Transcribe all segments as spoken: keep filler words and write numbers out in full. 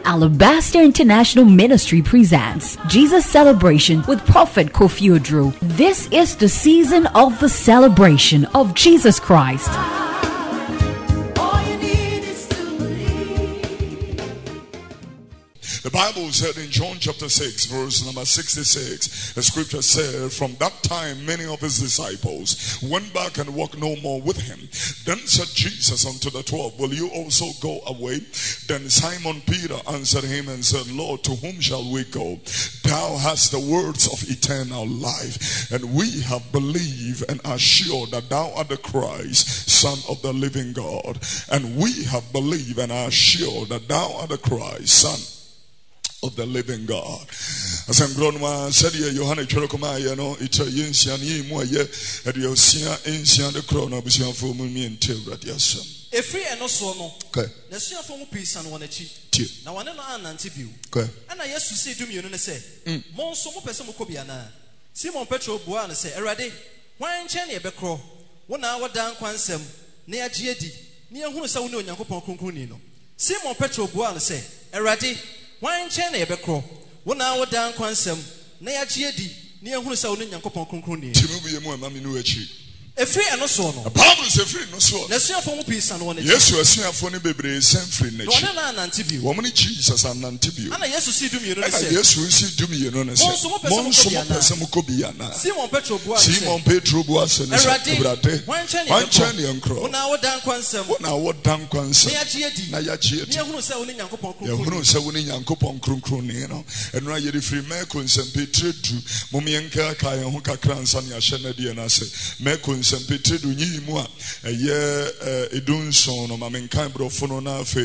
Alabaster International Ministry presents Jesus Celebration with Prophet Kofi Oduro. This is the season of the celebration of Jesus Christ. The Bible said in John chapter six, verse number sixty-six, the scripture said, from that time many of his disciples went back and walked no more with him. Then said Jesus unto the twelve, will you also go away? Then Simon Peter answered him and said, Lord, to whom shall we go? Thou hast the words of eternal life, and we have believed and are sure that thou art the Christ, Son of the living God. And we have believed and are sure that thou art the Christ, Son of the living God. As I'm grown, said ye Johanna Cherokoma, you know, it's a Yensian ye more ye at your Sia Insian the crown of Sion for me and Tilra, yes. A free and also no. Okay. The Sia for peace and one a cheat. Now one and anti-view. Okay. And I used to say to me, and say, Mon so person Cobiana. Simon Petro Buana say, Erade, why in Chania Becro? One hour down Quansem, near G D, near who saw no Yankopon Concunino. Simon Petro Buana say, Erade. Why in China Becro? One hour down Quansem, Naya Giedi, near who saw Yankopon Concuni. Timu, Mammy Nuechi. A free and also no. A Bible is a free no so. Let's see a form of peace and one. Yes, you are seeing a funny baby, same free nature. One and anti-view. Woman Jesus and anti-view. And I yes to see do me, you know. Yes, we see do me, you know. Monso Cobiana. Simon Petro Bois. Simon Petro Bois and Erade. One China and Crow. One hour down Quansem. One hour down Quansem. Naya Giedi. Naya Giedi. Near who saw Yankopon Concuni. Who saw Yankopon Concuni. And right, you free Mercons and Petro, Mumianka, Kaya, Huka Krans and Yashanadi and I say, Mercons. And Peter do ye moi a year edun son or Mamenkai brofono nafe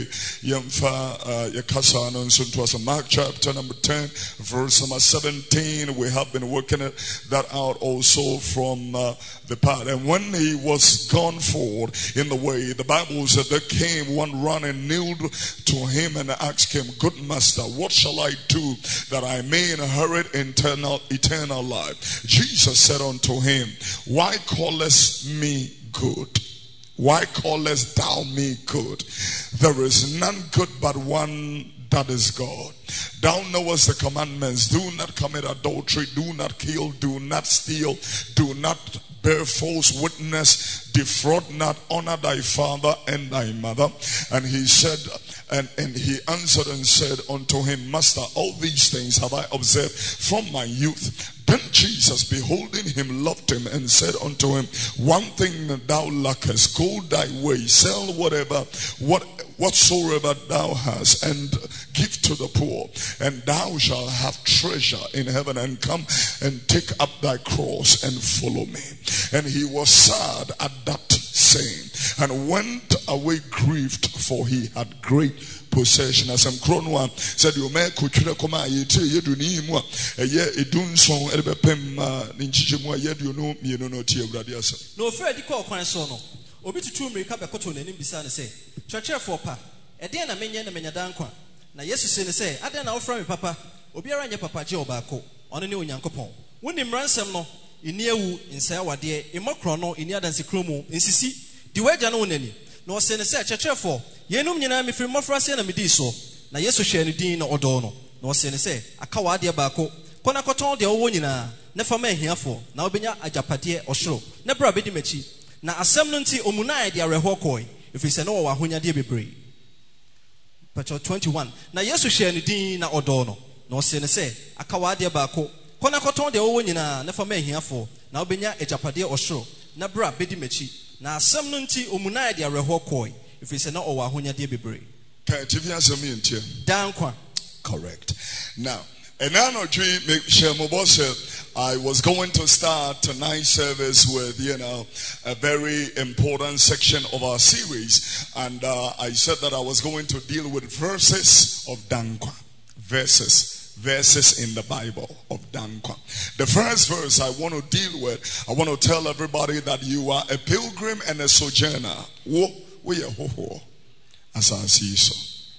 yamfa yakasa announced to us. Mark chapter number ten, verse number seventeen. We have been working that out also from uh, the part. And when he was gone forward in the way, the Bible said there came one run and kneeled to him and asked him, good master, what shall I do that I may inherit eternal eternal life? Jesus said unto him, why callest me good? Why callest thou me good? There is none good but one, that is God. Thou knowest the commandments. Do not commit adultery. Do not kill. Do not steal. Do not bear false witness. Defraud not. Honor thy father and thy mother. And he said, and, and he answered and said unto him, Master, all these things have I observed from my youth. Then Jesus, beholding him, loved him and said unto him, one thing that thou lackest, go thy way, sell whatever, what, whatsoever thou hast, and give to the poor, and thou shalt have treasure in heaven, and come and take up thy cross and follow me. And he was sad at that saying, and went away grieved, for he had great possession. As I'm Cronwa said, you may could come a year to Nima, a year a dun song, a pem, Ninchimua, yet you know, you know, Tia Radiasa. No, Freddy call Quansono, Obi to two make up a cotton and Bisan say, Church for pa, a day and a minion and Menyadanqua. Now, yes, you say, I don't know from papa, Obiara your papa Joe Bako, on a new Yankopon. When him ransom no, in near woo, in Sawa dear, in Mocrono, in Yadansi Cromo, in Sisi, the way Janoni. No send a church for Yenum Yanami from Mofrasian and Mediso. Now, yes, share any dean or dono. No send a say, a Kawadia Bako, Conacoton de Owinina, never may here for, now Benya a Japatia or show, never a bedimechi. Now, assemblancy Omunai de Arehokoi, if he said no, Wahunya de Bibri. Patch twenty-one. Now, yes, share any dean or dono. No send a say, a Kawadia Bako, Conacoton de Owinina, never may here for, now Benya a Japadia or show, Nabra bedimechi. Na asem no nti omunai de areho koi if we say na owa ahonya de bebre ka tivi asem ntie dankwa correct. Now and I know I was going to start tonight's service with, you know, a very important section of our series, and uh, I said that I was going to deal with verses of Dankwa, verses verses in the Bible of Dankwa. The first verse I want to deal with, I want to tell everybody that you are a pilgrim and a sojourner. Wo we are ho ho as I see so.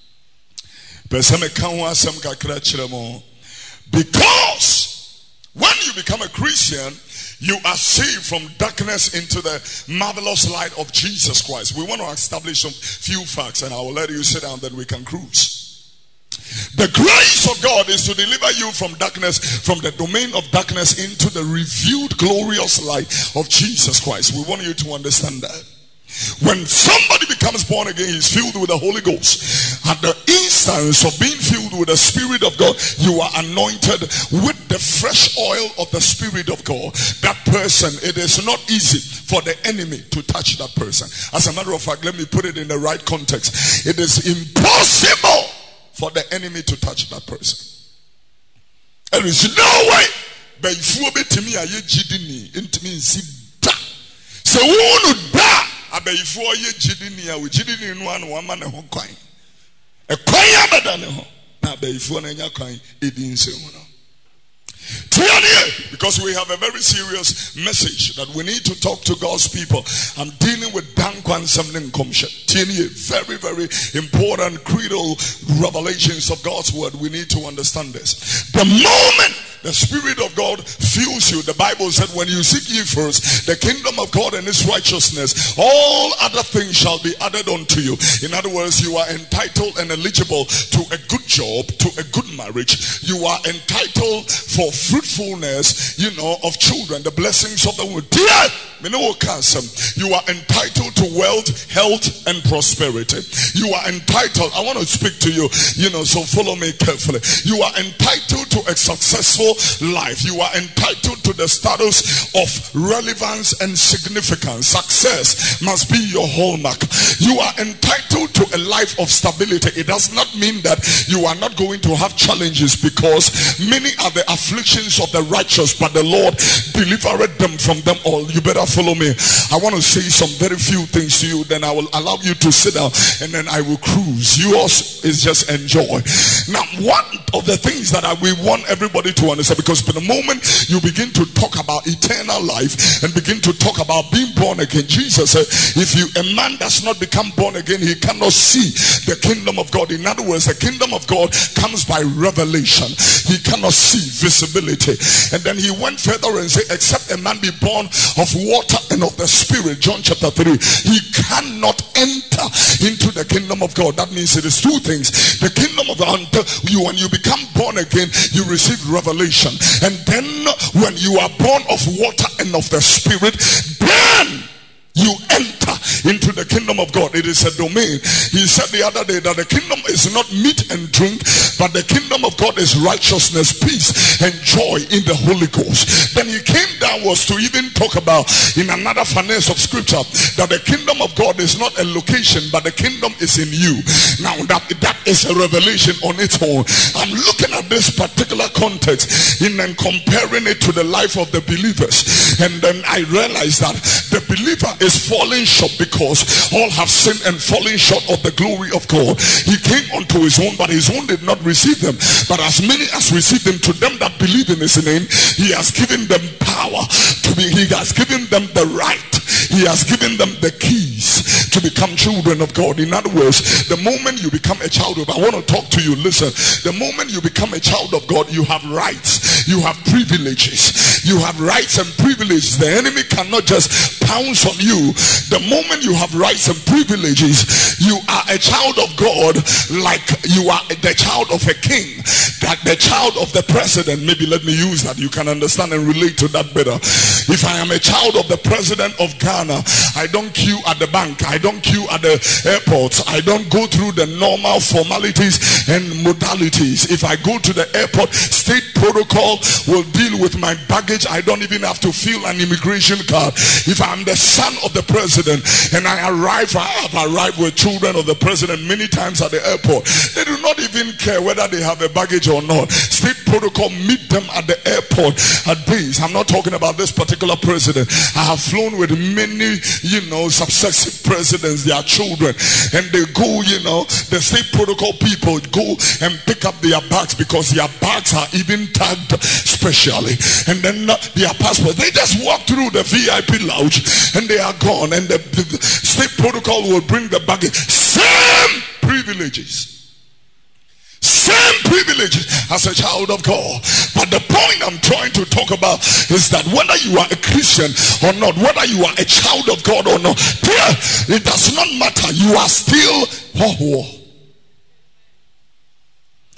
Because when you become a Christian, you are saved from darkness into the marvelous light of Jesus Christ. We want to establish some few facts, and I will let you sit down, then we can cruise. The grace of God is to deliver you from darkness, from the domain of darkness into the revealed glorious light of Jesus Christ. We want you to understand that. When somebody becomes born again, he's filled with the Holy Ghost. At the instance of being filled with the Spirit of God, you are anointed with the fresh oil of the Spirit of God. That person, it is not easy for the enemy to touch that person. As a matter of fact, let me put it in the right context. It is impossible for the enemy to touch that person. There is no way. So abayifo ye gidini a gidini no an wo ma ne ho kwan e kwan abada ne ho na abayifo na nya kwan edi nsemu no. Because we have a very serious message that we need to talk to God's people. I'm dealing with Dankwan Samling Komsha. Very, very important creedal revelations of God's word. We need to understand this. The moment the Spirit of God fills you, the Bible said, when you seek ye first the kingdom of God and his righteousness, all other things shall be added unto you. In other words, you are entitled and eligible to a good job, to a good marriage. You are entitled for fruitfulness, you know, of children, the blessings of the womb. You are entitled to wealth, health, and prosperity. You are entitled, I want to speak to you, you know, so follow me carefully. You are entitled to a successful life. You are entitled to the status of relevance and significance. Success must be your hallmark. You are entitled to a life of stability. It does not mean that you are not going to have challenges, because many are the afflictions of the righteous, but the Lord delivered them from them all. You better follow me. I want to say some very few things to you, then I will allow you to sit down, and then I will cruise. Yours is just enjoy. Now, one of the things that I, we want everybody to understand, because the moment you begin to talk about eternal life and begin to talk about being born again, Jesus said, if you a man does not become born again, he cannot see the kingdom of God. In other words, the kingdom of God comes by revelation. He cannot see visibility. And then he went further and said, except a man be born of water and of the Spirit, John chapter three, he cannot enter into the kingdom of God. That means it is two things. The kingdom of God, you, when you become born again, you receive revelation. And then when you are born of water and of the Spirit, then you enter into the kingdom of God. It is a domain. He said the other day that the kingdom is not meat and drink, but the kingdom of God is righteousness, peace, and joy in the Holy Ghost. Then he came down was to even talk about, in another finesse of scripture, that the kingdom of God is not a location, but the kingdom is in you. Now that that is a revelation on its own. I'm looking at this particular context in and comparing it to the life of the believers, and then I realized that the believer is falling short, because all have sinned and fallen short of the glory of God. He came unto his own, but his own did not receive them. But as many as received them, to them that believe in his name, he has given them power to be, he has given them the right, he has given them the keys to become children of God. In other words, the moment you become a child of God, I want to talk to you, listen, the moment you become a child of God, you have rights, you have privileges, you have rights and privileges. The enemy cannot just pounce on you. The moment you have rights and privileges, you are a child of God, like you are the child of a king, that the child of the president. Maybe let me use that, you can understand and relate to that better. If I am a child of the president of Ghana, I don't queue at the bank, I don't queue at the airport, I don't go through the normal formalities and modalities. If I go to the airport, state protocol will deal with my baggage. I don't even have to fill an immigration card. If I'm the son of the president and I arrive, I have arrived with children of the president many times at the airport, they do not even care whether they have a baggage or not. State protocol meet them at the airport at days. I'm not talking about this particular president. I have flown with many, you know, successive presidents, their children, and they go, you know, the state protocol people go and pick up their bags, because their bags are even tagged specially, and then uh, their passport, they just walk through the V I P lounge and they are gone, and the, the, the state protocol will bring the baggage. Same privileges, same privileges as a child of God. But the point I'm trying to talk about is that whether you are a Christian or not, whether you are a child of God or not, it does not matter. You are still oh, oh.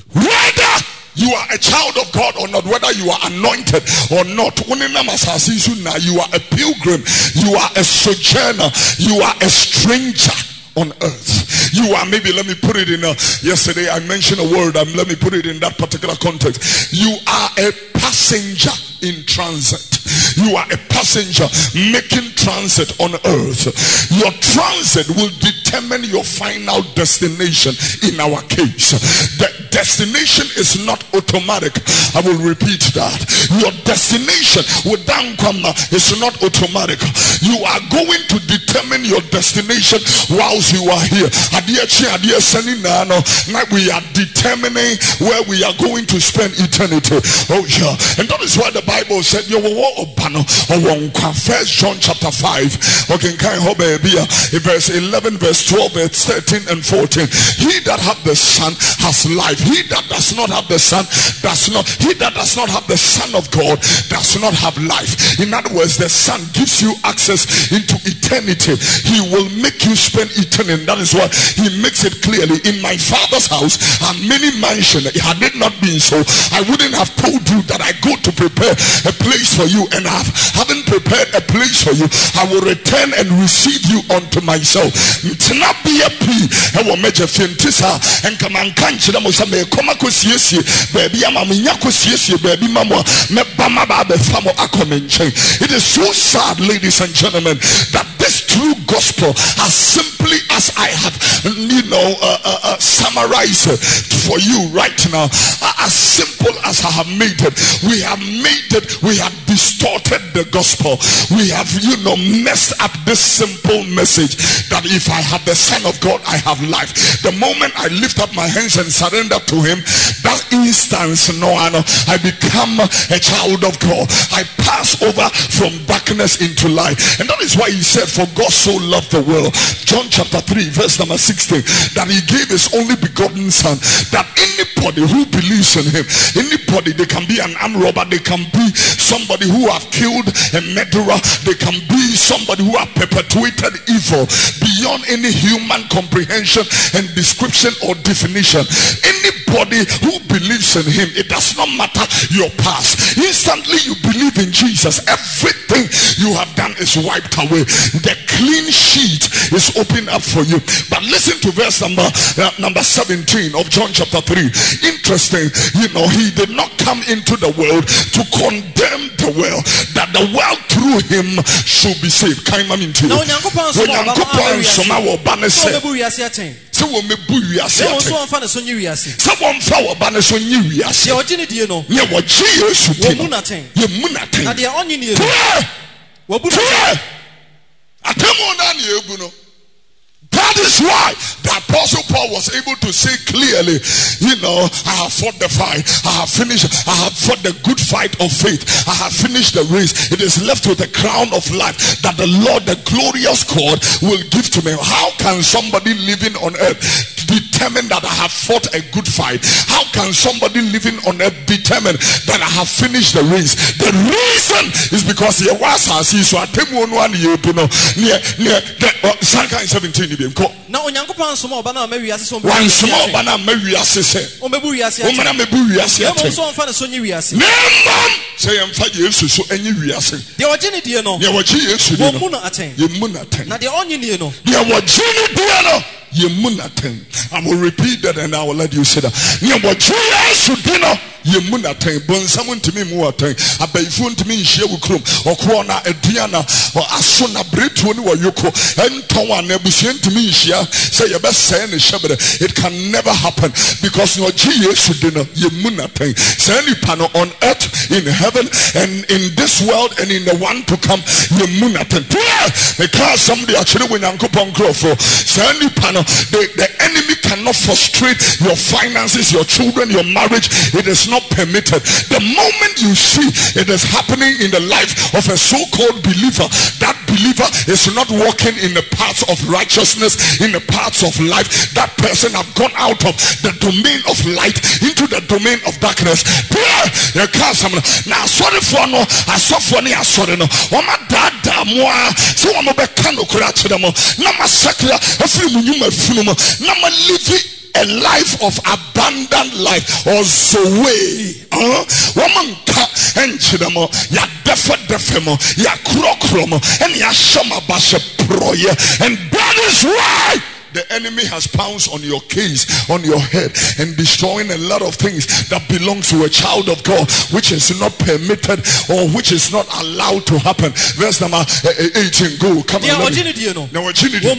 you are a child of God or not, whether you are anointed or not, you are a pilgrim, you are a sojourner, you are a stranger on earth. You are, maybe let me put it in a, yesterday I mentioned a word, um, let me put it in that particular context. You are a passenger in transit. You are a passenger making transit on earth. Your transit will determine your final destination. In our case, the destination is not automatic. I will repeat that. Your destination with Dankwama is not automatic. You are going to determine your destination whilst you are here. We are determining where we are going to spend eternity. Oh yeah. And that is why the Bible said, First John chapter five, okay, verse eleven, verse twelve, verse thirteen and fourteen. He that hath the Son has life. He that does not have the Son does not. He that does not have the Son of God does not have life. In other words, the Son gives you access into eternity. He will make you spend eternity. That is why he makes it clearly. In my Father's house are many mansions. Had it not been so, I wouldn't have told you that I go to prepare a place for you, and I haven't prepared a place for you. I will return and receive you unto myself. It's not be a p. I will make a fintisa and come and can't you must have come across baby. I'm a minyako baby mama. Me bama babe famo akomenche. It is so sad, ladies and gentlemen, that this true gospel, as simply as I have, you know, uh, uh, uh, summarized it for you right now, uh, as simple as I have made it, we have made it, we have distorted the gospel. We have, you know, messed up this simple message that if I have the Son of God, I have life. The moment I lift up my hands and surrender to him, that instance, no, I know, I become a child of God. I pass over from darkness into light. And that is why he said, for God so loved the world, John chapter three, verse number sixteen, that he gave his only begotten Son, that anybody who believes in him, anybody, they can be an armed robber, they can be somebody who have killed a murderer, they can be somebody who have perpetuated evil beyond any human comprehension and description or definition. Anybody who believes in him, it does not matter your past. Instantly you believe in Jesus, everything you have done is wiped away. The clean sheet is opened up for you. But listen to verse number uh, number seventeen of John chapter three. Interesting, you know, he did not come into the world to condemn the world, that the world through him should be saved. Kaima minti. So we me bu wiase ate. So won fa na so nyi wiase. So won fa wo ba na so nyi wiase. Ye ogini die no. Ye wo ji Yesu die. Wo mu naten. Ye mu naten. Na de onyi ne no. Wo bu naten. Atemu na ne ebu no. That is why the Apostle Paul was able to say clearly, you know, I have fought the fight, I have finished, I have fought the good fight of faith, I have finished the race. It is left with a crown of life that the Lord, the glorious God, will give to me. How can somebody living on earth determine that I have fought a good fight? How can somebody living on earth determine that I have finished the race? The reason is because he was so I tell you one you know near near Psalm seventeen. Now Onyankopon somo oba na ma wiase so mbe wan somo oba na ma wiase se o mebu wiase o na mebu wiase ate o so mfa na so nyi wiase nembam say yemfa Yesu so anyi wiase de ogini die no de ogi Yesu die no mu na aten ye mu na aten na de onyi nie no de ogini die no ye mu na aten. I will repeat that and I will let you say that ye ogi Yesu die no ye mu na aten bonsam ntimi mu aten abayifu ntimi nhie wukrom okwo na aduana o aso na bretu ni wo yoko enton wa na abusie ntimi nhia say ye be say ne shebre. It can never happen because no Jesus did not ye mu na aten. Say any panel on earth, in heaven, and in this world and in the one to come, ye mu na aten. Because somebody actually when Yankopon grow for say any panel, the, the enemy cannot frustrate your finances, your children, your marriage. It is not permitted. The moment you see it is happening in the life of a so-called believer, that believer is not walking in the paths of righteousness, in the paths of life. That person have gone out of the domain of light into the domain of darkness. Now sorry for no, I saw for no, I saw no. Oma dada moa, so oma be kano kura chidamo. Nama sakla, every munyuma funuma. Nama livi. a life of abundant life or Zoe. Uh, woman ka enchidamo ya defa defemo ya krokromo and ya shama bashe proye, and that is why the enemy has pounced on your case, on your head, and destroying a lot of things that belongs to a child of God, which is not permitted or which is not allowed to happen. Verse number eighteen. Go, come on. Now,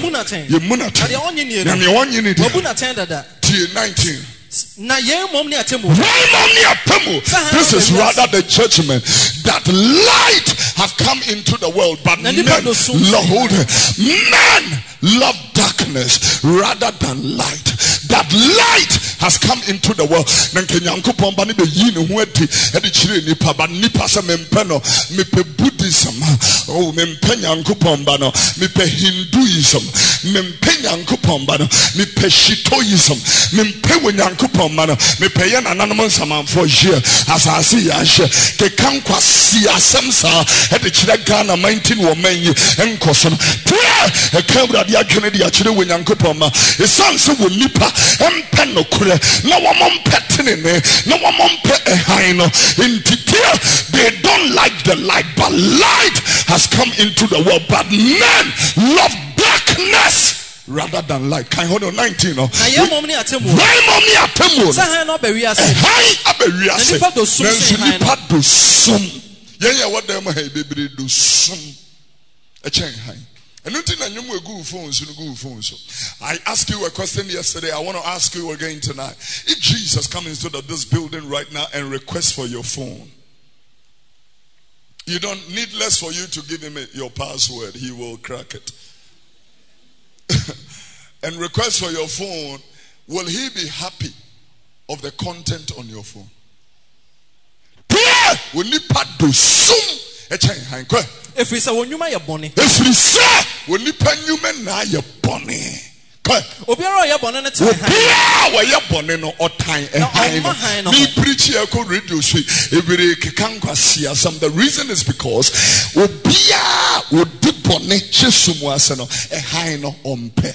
nineteen. This is rather the judgment that light have come into the world, but men love, men love darkness rather than light. That light has come into the world. Buddhism, oh, mepe Hinduism, mepe Shitoism, mepe yan anonymous for year as I see Ashe, ke kankwa siya samsa, at the Chiragana nineteen women and Koson. A camera the Kennedy actually when Yankupoma, a son so will nipa and penokure, no one petting, no one pet a hino. In detail, they don't like the light, but light has come into the world, but men love darkness rather than light. Can you hold on? nineteen. No? I asked you a question yesterday. I want to ask you again tonight. If Jesus comes into this building right now and requests for your phone, you don't need less for you to give him your password. He will crack it. And request for your phone, will he be happy of the content on your phone? If we say when you may have bonny, if we say when you pen you may na your bonny. Obiara ya bonne na time. Obiara wa ya bonne no o time e high no. Me preach here ko radio so every kekankwa sia some. The reason is because obiara wo di bonne chesumu ase no e high no ompe.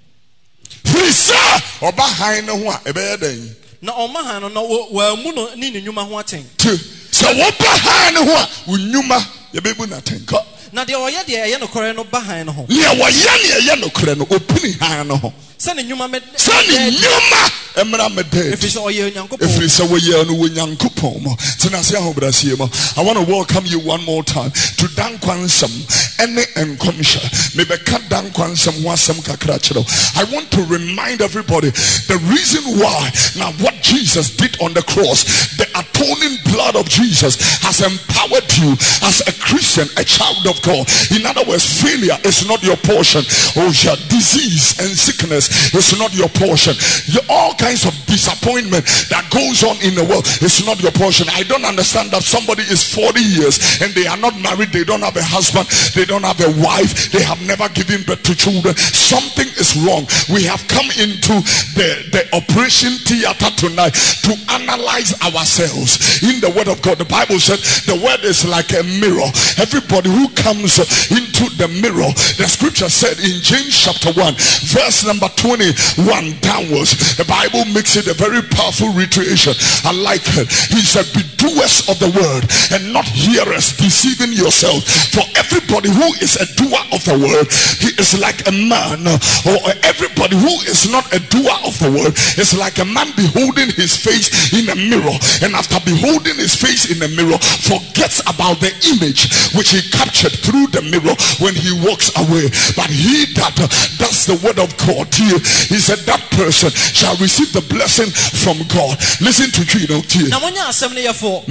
Frisa oba high no ho a e be yadan. Na oma high no no wa mu no ni nnwuma ho aten. So oba high no ho a nnwuma ye bebu na tenka. Na de oye de ye no kore no ba han no ho. Ne oye ne ye no kore no opini han no ho. Se ne nnwuma me se ne nnwuma emra me de. If so oye nyankopon. If so oye no nyankopon mo. Tenase ahobrasie mo. I want to welcome you one more time to Dan Kwansam ene enkomsha. Me be ka Dan Kwansam ho asem kakra kiro. I want to remind everybody the reason why now what Jesus did on the cross, the atoning blood of Jesus has empowered you as a Christian, a child of God. In other words, failure is not your portion. Oh yeah, disease and sickness is not your portion. Your, all kinds of disappointment that goes on in the world is not your portion. I don't understand that somebody is forty years and they are not married, they don't have a husband, they don't have a wife, they have never given birth to children. Something is wrong. We have come into the, the operation theater tonight to analyze ourselves in the word of God. The Bible said the word is like a mirror. Everybody who comes into the mirror, the scripture said in James chapter one verse number twenty-one downwards, the Bible makes it a very powerful reiteration. I like it. He said, be doers of the word and not hearers, deceiving yourself. For everybody who is a doer of the word, he is like a man, or everybody who is not a doer of the word is like a man beholding his face in a mirror, and after beholding his face in a mirror forgets about the image which he captured through the mirror when he walks away. But he that uh, does the word of God, he, he said that person shall receive the blessing from God. Listen to you know to you. Monya assembly for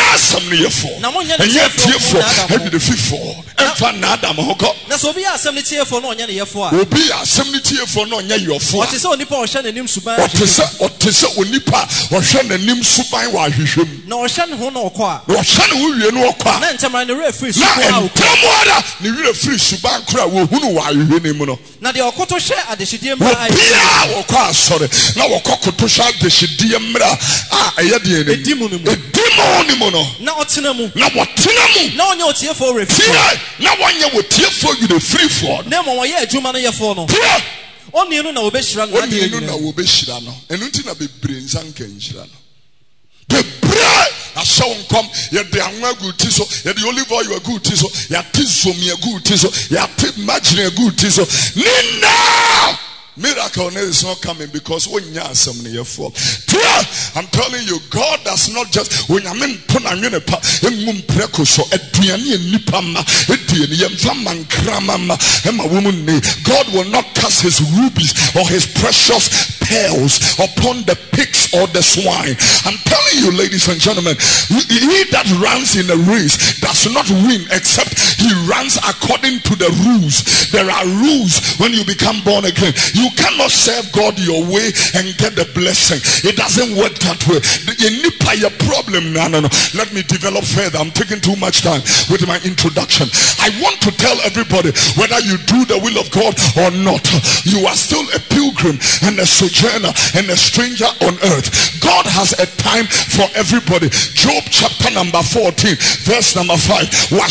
and yet for and the fifo and fan adam hoko. Na so be assembly for no nya ye for obi assembly for no nya your for. What is on nipa o hwe nanim suban. What is what is onipa o hwe nanim suban wa hwehwem. Na o hwe ne ho na okọ a. O hwe ne ho wie no okọ a. Na ntemra ne referee suban a okọ. Na ntemra ne referee suban kra wo hunu wa hwe ne mu no. Na de okoto hwe adehidie mra ai. Bia okọ asore. Na okokoto hwe adehidie mra a eye de ne. Edimu ne mu. Edimu ne mu no. Na otena mu. Na wotena mu. Na onye otie for referee. Na wonye wotie for you the free for. Na mo ye adwuma no ye for no. Only you know Beshira no. Only you know Beshira no. And until na be brain zanke njira no. The bread I saw him come, yet the angwa good tiso, yet the olive oil good tiso, yet tiso me a good tiso, yet imagine a good tiso. Nina! Miracle is not coming because when you are some near fall. I'm telling you, God does not just when I'm in Punaminepa, Mum Precoso, Edriani and Nipama, Edian Faman Kramama, and my woman. God will not cast his rubies or his precious pearls upon the pigs or the swine. I'm telling you, ladies and gentlemen, he that runs in a race does not win except he runs according to the rules. There are rules when you become born again. You cannot serve God your way and get the blessing. It doesn't work that way. You need a problem. No, no, no. Let me develop further. I'm taking too much time with my introduction. I want to tell everybody, whether you do the will of God or not, you are still a pilgrim and a sojourner and a stranger on earth. God has a time for everybody. Job chapter number fourteen, verse number five.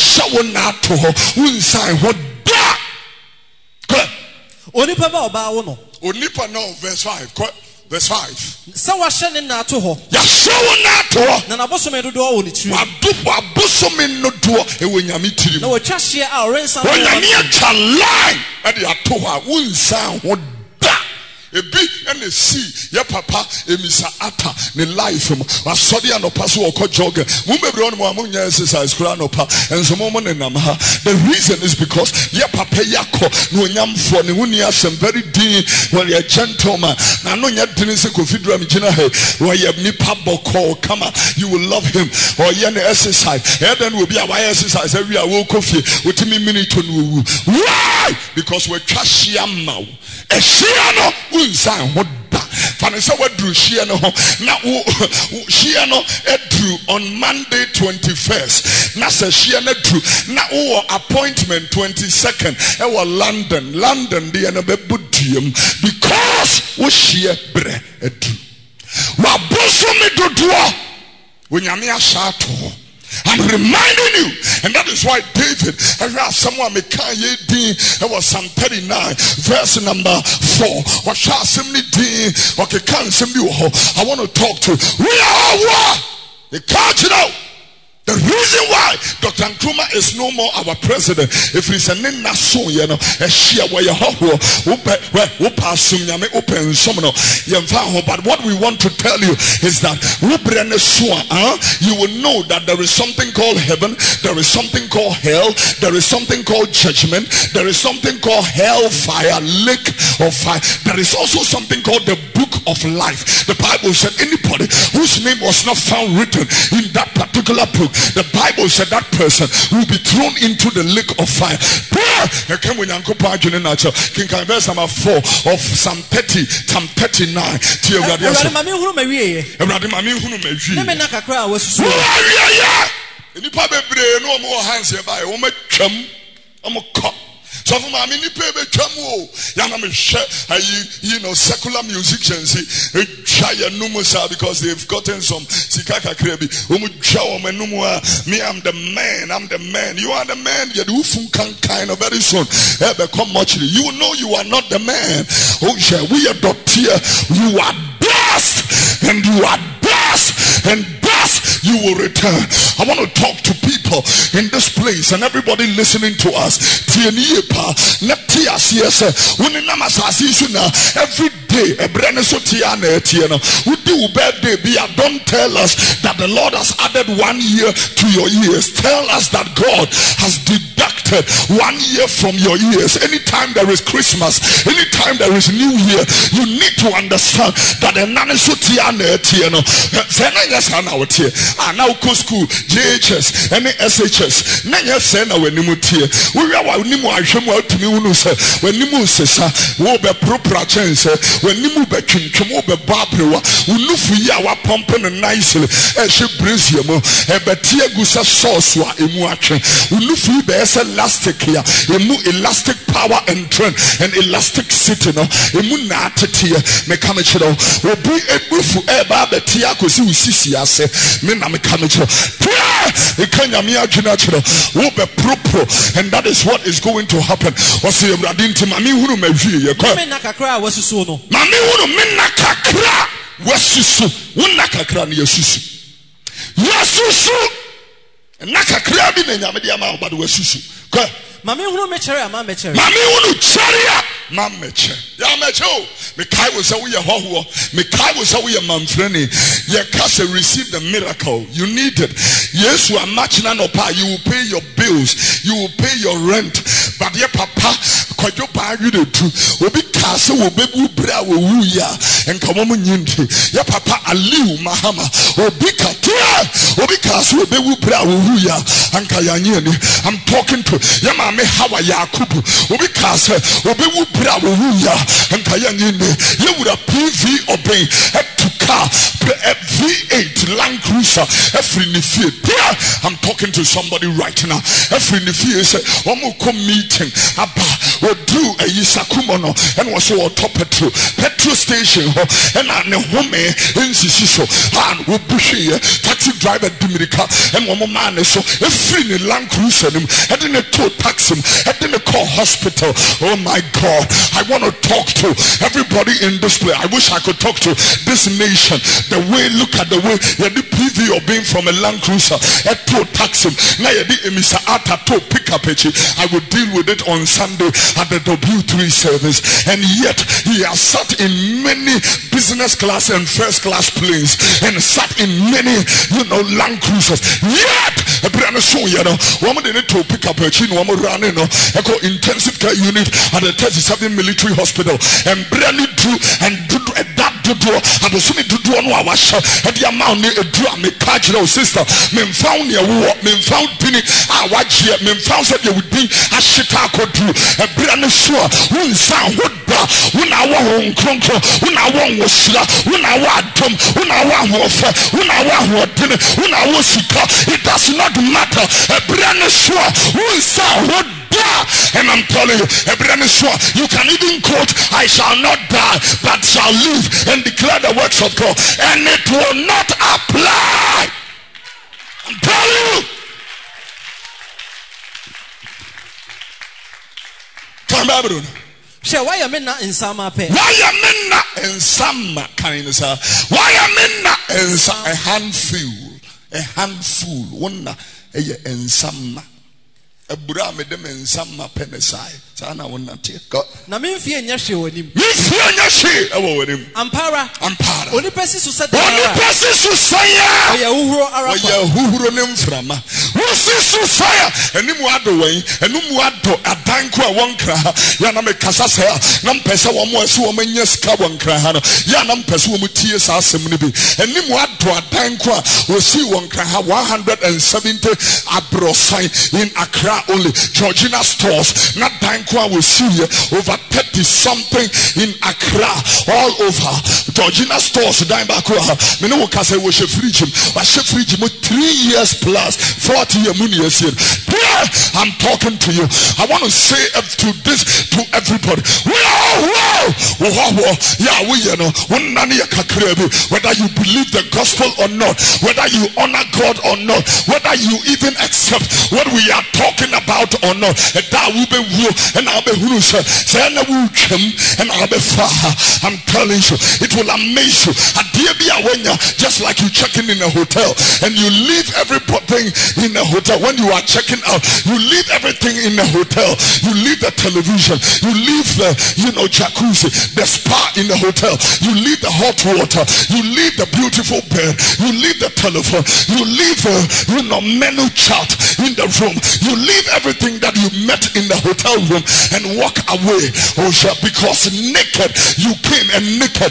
Onipa ba oba wo no. Onipa no verse five. Verse five. Sa wa hye ne na to ho. Ya hye wo na to ho. Na na bosome dodo wo ni tiri. Wa do wa bosome no do e wo nyame tiri. Na wo twa hye a orensa. Wo nyame acha line e de ato ho a wo nsan ho da. Ebi ene see ya papa emisa ata ne life mo asodi anopa so okọ jog mo bebre on mo amunya exercise kura anopa enso mo mo ne nam ha. The reason is because ya papa yakọ no onyamfo ne huni asem very deep when you gentleman na no nya dini se confidura mi gina he wo ye nipa boko kama you will love him or ye ne exercise e then will be a exercise every a wo kofie wotimi minute no wu. Why? Because we twa hia mawo e hia no unsan ho da fanisa wadru hia no ho na wo hia no edru on Monday twenty-first na se hia na dru na wo appointment twenty-second e wo London London dey na be buduam because wo hia bre edru wa boso me dodo wo nyame asato. I'm reminding you, and that is why David, I have someone there was Psalm thirty-nine, verse number four. I want to talk to we are what? The country now. The reason why Doctor Nkrumah is no more our president, if it's a nina so you know, a share where you have but what we want to tell you is that you will know that there is something called heaven, there is something called hell, there is something called judgment, there is something called hellfire, lake of fire. There is also something called the book of life. The Bible said anybody whose name was not found written in that particular book, the Bible said that person will be thrown into the lake of fire. King verse number four of Psalm thirty, Psalm thirty-nine. So for my mini pay chamo yana me you know secular musicians chaya numusa because they've gotten some sikaka krebi umu chawo menumua me I'm the man I'm the man you are the man you do fun kan kind of very soon become much you know you are not the man oh yeah we are dot here you are blessed and you are blessed and blessed you will return. I want to talk to people in this place and everybody listening to us. Every day, don't tell us that the Lord has added one year to your years. Tell us that God has deducted one year from your years. Anytime there is Christmas, anytime there is New Year, you need to understand that the now go school, J H S, and S H S. Nanya sena when you mutie. We are nimu ashemu to me unu se. When nimu se sa, wo be proper chance. when you move back in Kamoba Babrewa, Unufu Yawa pumping and nicely, and she brings you more, and Batia Gusa sauce, Emuache, Unufu Bess elastic here, Emu elastic power and trend, and elastic sitting, Emunatatia, Mechanical, will be able to Eba Batiako Sisiase, Mina Mechanical, the Kanyamia Junatural, will be proper, and that is what is going to happen. What's the Radinti Mami Hunu Mevi? Menakakra was Suno. Mami Hunu Menakakra was Susu, Unakakra Yasusu. Yasusu, Nakakra bin Yamadiama, but was Susu. Mami Hunu Mecheria, Mamecheria. Mami Hunu Cheria, Mameche. Yamecho, Mekai was a we a ho, Mekai was a we a manfreni. Your castle received the miracle. You need it. Yes, you are matching an opa. You will pay your bills, you will pay your rent. But your papa, quite your bag you do too. Will be castle, will be bra, will ya, and come on, yinti. Your papa, Aliu Mahama, will be katia, will be castle, will be bra, will ya, and Kayani. I'm talking to Yama Hawa Yakubu, will be castle, will be bra, will ya, and Kayani. You would have P V obey to car, V eight Land Cruiser, every nifie. I'm talking to somebody right now. Every nifie is a meeting. Abba will do a Yisakumono and was so top petrol petrol station and an home in Sisiso and will push here taxi driver Dominica and one man is so a free Land Cruiser him and then a tow taxi and then a call hospital. Oh my God, I want to talk to everybody in this place. I wish I could talk to this nation. The way, look at the way you the P V or being from a Land Cruiser a tow taxi now you the Mister Ata tow pick up. I will deal with it on Sunday at the W three service, and yet he has sat in many business class and first class planes and sat in many, you know, Land Cruisers. Yet a brand new, you know, woman didn't to pick up a chin, woman running, no, echo intensive care unit at the thirty-seven military hospital, and brand new do and do that do do. I was assuming to do one wash at the amount a drum, a cardinal sister, men found your war, men found pinning, I watch here, men found that you would be a Chicago do a brand new sure, one sound would bar, one hour on Cronco, one hour was Shila, one hour dumb, one hour warfare, one hour dinner, one hour Shika. It does not matter. A brand new sure, one sound would bar. And I'm telling you, a brand new sure, you can even quote, I shall not die, but shall live and declare the works of God, and it will not apply. I'm telling you. Come back, Bruno. Why am I not in Sama pay? Why am I not in Sama? Can you say? Why am I not in a handful? A handful. One in Sama. A brame them in Sama Penesai. Sana will not take. Na me fear nyashe wonim. Me fear nyashe ewo wonim. Ampara. Ampara. Oni pesi su sa. Oni pesi su saya. Oya uhuro arapa. Oya uhuro nem frama. Wosi su saya. Eni mu ado wen. Enu mu ado adanko a wonkra ha. Ya na me kasa saya. Na mpese wo mo asu wo manya sika wonkra ha no. Ya na mpese wo mo tie sa asem ni bi. Eni mu ado adanko a wosi wonkra ha one hundred seventy abrosan in Accra only. Georgina stores. Na danko I will see over thirty something in Accra, all over. Georgina stores, dime back. Many will say we should free him, but she free him three years plus forty years. Here I'm talking to you. I want to say to this to everybody. Wow, wow, wow, yeah, we you know, whether you believe the gospel or not, whether you honor God or not, whether you even accept what we are talking about or not, that will be real. And I'll be who say, and I'll be far. I'm telling you, it will amaze you. Just like you checking in a hotel and you leave everything in a hotel. When you are checking out, you leave everything in a hotel. You leave the television, you leave the, you know, jacuzzi, the spa in the hotel, you leave the hot water, you leave the beautiful bed, you leave the telephone, you leave the, you know, menu chart in the room, you leave everything that you met in the hotel room and walk away. Oh yeah, because naked you came and naked you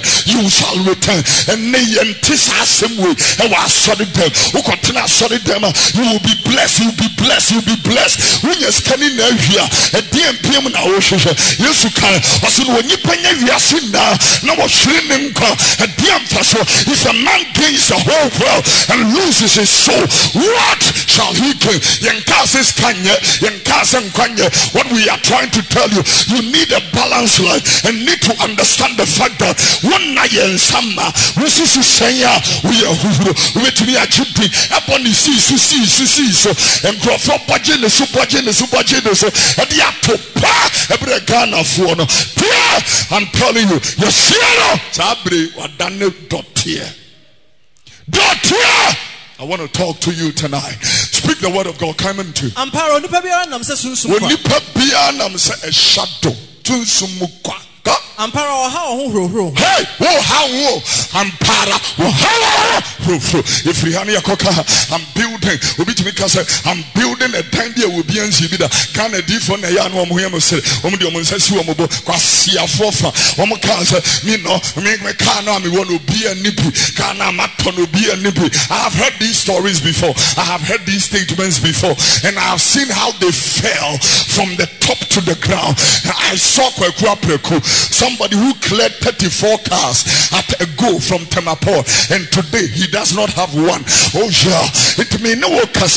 you shall return. And they entice same way. And was sorry them. Who continue sorry them. You will be blessed. You will be blessed. You will be blessed. When you're scanning there here, a D M P M now. Yes, you can. As soon when you pay your sin now, no more shrinking. A D M Faso. If a man gains the whole world and loses his soul, what shall he gain? Yankases Kanye, Yankasen Kanye. What we are trying to tell you, you need a balanced life and need to understand the fact that one night in summer, we see Senya, we are who with me a chippy upon the sea, so see, so see, so and grow for budget, the super gen, the super gen, so at the apple, every Ghana for no. I'm telling you, your Sierra, Sabri, what done dot here. Dot here. I want to talk to you tonight. Speak the word of God. Come into. When you put beyond, say a shadow. Ampara wa ha ho hro. Hey, wo ha wo. Ampara wo ha hro hro. If we hania koka, I'm building. Obi timi ka say I'm building a time there will be ansi bi da. Kan a different na ya no mo hia mo say. Omo de omo nsa si omo bo kwasia fofa. Omo ka say me no me me ka no me won obi anibi. Ka na maton obi anibi. I have heard these stories before. I have heard these statements before, and I have seen how they fell from the top to the ground. I saw Kweku Apreko, somebody who cleared thirty-four cars at a go from Temapor, and today he does not have one. Oh yeah, it may no because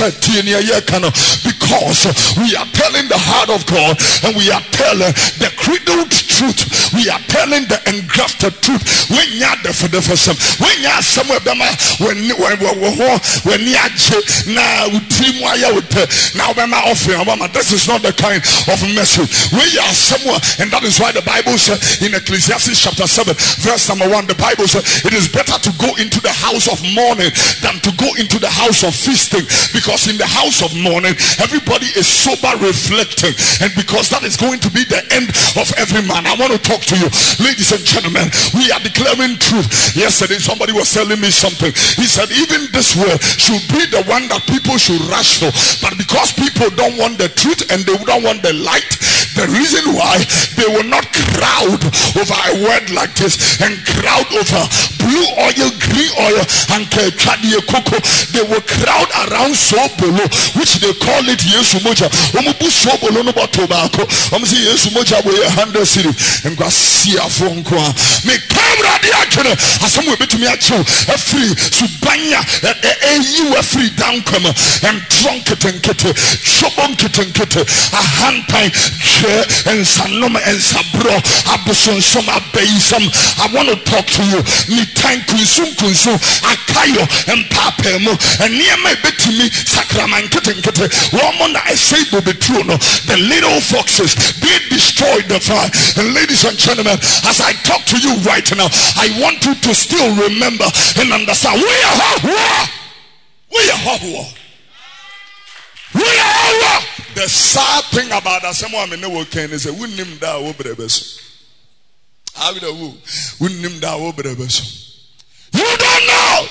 we are telling the heart of God, and we are telling the cradled truth. We are telling the engrafted truth. When you are the for the first time, when you are somewhere, when when when you are now team now this is not the kind of message. We are somewhere, and that is why the Bible says in Ecclesiastes chapter seven, verse number one, the Bible says it is better to go into the house of mourning than to go into the house of feasting, because in the house of mourning everybody is sober reflecting, and because that is going to be the end of every man. I want to talk to you, ladies and gentlemen. We are declaring truth. Yesterday somebody was telling me something. He said even this word should be the one that people should rush for, but because people don't want the truth and they don't want the light, the reason why they will not crowd over a word like this and crowd over blue oil, green oil, and kechadie cocoa, they will crowd around sobolo, which they call it Yesu moja. Omubu sobolo no batobako. Omsi Yesu moja we a hundred city and go see a phone call. Me camera the action. Asam we betumi acho a free subanya a you a free down come and drunk it and kete shobon kete and kete a hand time and sanoma and sabro abuson some abeisam. I want to talk to you. Ni time kunsum kunsum akayo and papemo and near my betimi sakraman kete and kete woman I say will be true. No, the little foxes they destroyed the fire. And ladies and gentlemen, as I talk to you right now, I want you to still remember and understand we are hot. We are hot. We are. The sad thing about that someone in the world can is a wouldn't him da obrebes. How would a woo? Wouldn't him da obrebes. You don't know.